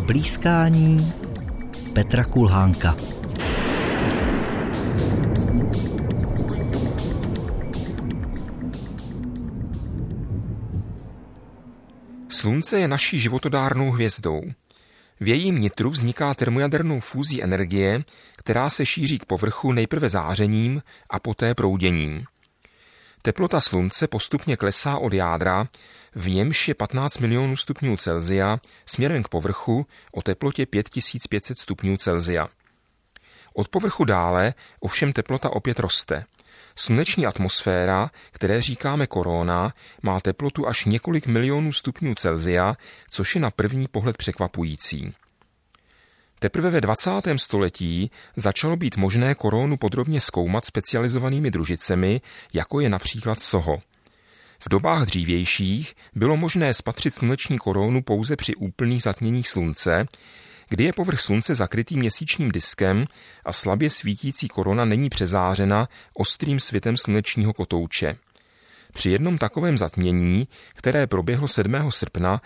Blýskání Petra Kulhánka. Slunce je naší životodárnou hvězdou. V jejím nitru vzniká termojadernou fúzí energie, která se šíří k povrchu nejprve zářením a poté prouděním. Teplota slunce postupně klesá od jádra, v němž je 15 milionů stupňů Celsia, směrem k povrchu o teplotě 5500 stupňů Celsia. Od povrchu dále ovšem teplota opět roste. Sluneční atmosféra, které říkáme korona, má teplotu až několik milionů stupňů Celsia, což je na první pohled překvapující. Teprve ve 20. století začalo být možné koronu podrobně zkoumat specializovanými družicemi, jako je například soho. V dobách dřívějších bylo možné spatřit sluneční koronu pouze při úplných zatměních slunce, kdy je povrch slunce zakrytý měsíčním diskem a slabě svítící korona není přezářena ostrým světem slunečního kotouče. Při jednom takovém zatmění, které proběhlo 7. srpna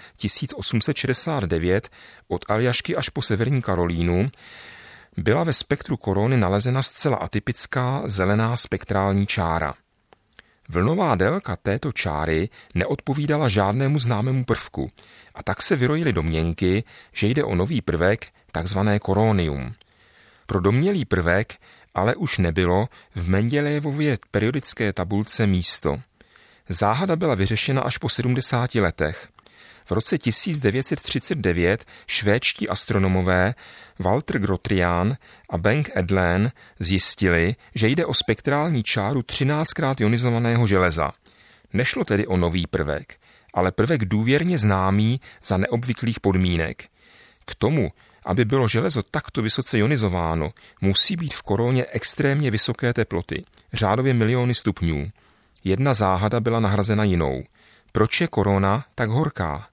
1869 od Aljašky až po Severní Karolínu, byla ve spektru korony nalezena zcela atypická zelená spektrální čára. Vlnová délka této čáry neodpovídala žádnému známému prvku a tak se vyrojily domněnky, že jde o nový prvek, takzvané koronium. Pro domnělý prvek ale už nebylo v Mendeléjevově periodické tabulce místo. Záhada byla vyřešena až po 70 letech. V roce 1939 švédští astronomové Walter Grotrian a Bengt Edlund zjistili, že jde o spektrální čáru 13krát ionizovaného železa. Nešlo tedy o nový prvek, ale prvek důvěrně známý za neobvyklých podmínek. K tomu, aby bylo železo takto vysoce ionizováno, musí být v koroně extrémně vysoké teploty, řádově miliony stupňů. Jedna záhada byla nahrazena jinou. Proč je korona tak horká?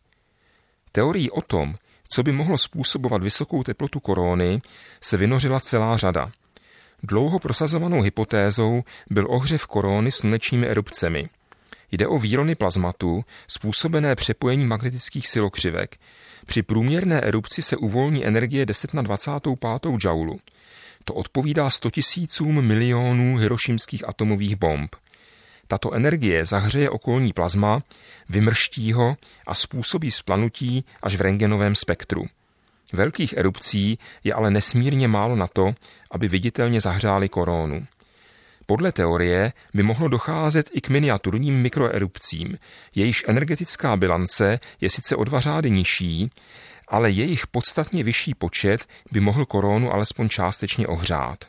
Teorií o tom, co by mohlo způsobovat vysokou teplotu korony, se vynořila celá řada. Dlouho prosazovanou hypotézou byl ohřev korony slunečními erupcemi. Jde o výrony plazmatu způsobené přepojením magnetických silokřivek. Při průměrné erupci se uvolní energie 10 na 25. džaulu. To odpovídá 100 000 milionů hirošimských atomových bomb. Tato energie zahřeje okolní plazma, vymrští ho a způsobí splanutí až v rentgenovém spektru. Velkých erupcí je ale nesmírně málo na to, aby viditelně zahřály koronu. Podle teorie by mohlo docházet i k miniaturním mikroerupcím, jejichž energetická bilance je sice o 2 řády nižší, ale jejich podstatně vyšší počet by mohl koronu alespoň částečně ohřát.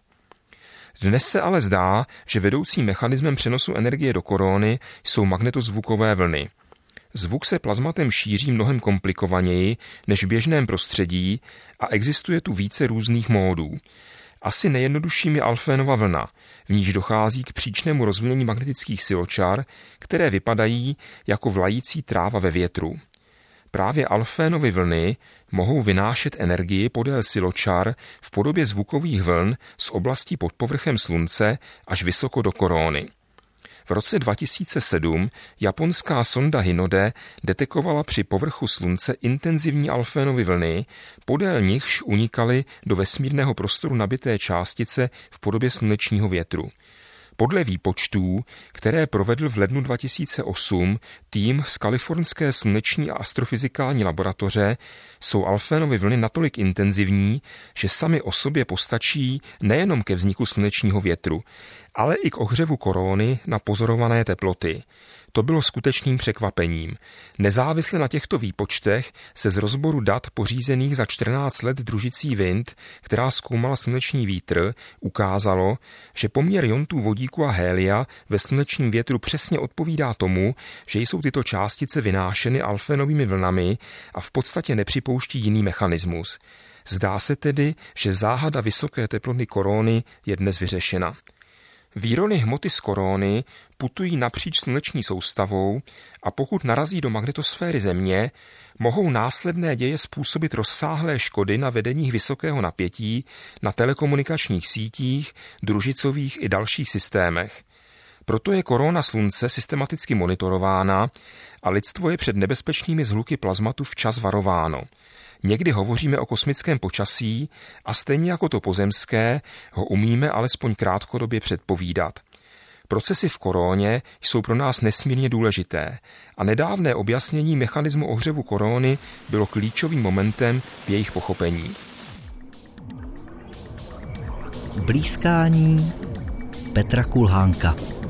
Dnes se ale zdá, že vedoucím mechanismem přenosu energie do korony jsou magnetozvukové vlny. Zvuk se plazmatem šíří mnohem komplikovaněji než v běžném prostředí a existuje tu více různých módů. Asi nejjednodušším je Alfvénova vlna, v níž dochází k příčnému rozvíjení magnetických siločar, které vypadají jako vlající tráva ve větru. Právě Alfvénovy vlny mohou vynášet energii podél siločar v podobě zvukových vln z oblastí pod povrchem slunce až vysoko do korony. V roce 2007 japonská sonda Hinode detekovala při povrchu slunce intenzivní Alfvénovy vlny, podél nichž unikaly do vesmírného prostoru nabité částice v podobě slunečního větru. Podle výpočtů, které provedl v lednu 2008 tým z Kalifornské sluneční a astrofyzikální laboratoře, jsou Alfvénovy vlny natolik intenzivní, že sami o sobě postačí nejenom ke vzniku slunečního větru, ale i k ohřevu korony na pozorované teploty. To bylo skutečným překvapením. Nezávisle na těchto výpočtech se z rozboru dat pořízených za 14 let družicí Wind, která zkoumala sluneční vítr, ukázalo, že poměr iontů vodíku a hélia ve slunečním větru přesně odpovídá tomu, že jsou tyto částice vynášeny Alfvénovými vlnami a v podstatě nepřipouští jiný mechanismus. Zdá se tedy, že záhada vysoké teploty korony je dnes vyřešena. Výrony hmoty z korony putují napříč sluneční soustavou a pokud narazí do magnetosféry Země, mohou následné děje způsobit rozsáhlé škody na vedeních vysokého napětí, na telekomunikačních sítích, družicových i dalších systémech. Proto je korona slunce systematicky monitorována a lidstvo je před nebezpečnými zhluky plazmatu včas varováno. Někdy hovoříme o kosmickém počasí a stejně jako to pozemské ho umíme alespoň krátkodobě předpovídat. Procesy v koróně jsou pro nás nesmírně důležité a nedávné objasnění mechanismu ohřevu koróny bylo klíčovým momentem v jejich pochopení. Blýskání Petra Kulhánka.